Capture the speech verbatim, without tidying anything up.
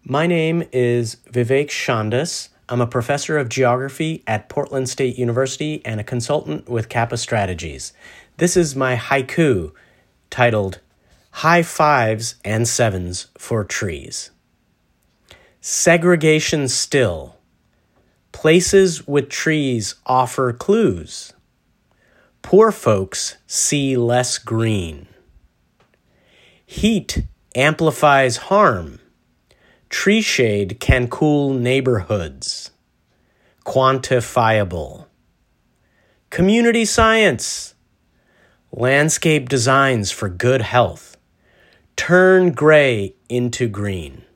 My name is Vivek Chandas. I'm a professor of geography at Portland State University and a consultant with Kappa Strategies. This is my haiku titled High Fives and Sevens for Trees. Segregation still. Places with trees offer clues. Poor folks see less green. Heat amplifies harm. Tree shade can cool neighborhoods. Quantifiable. Community science. Landscape designs for good health. Turn gray into green.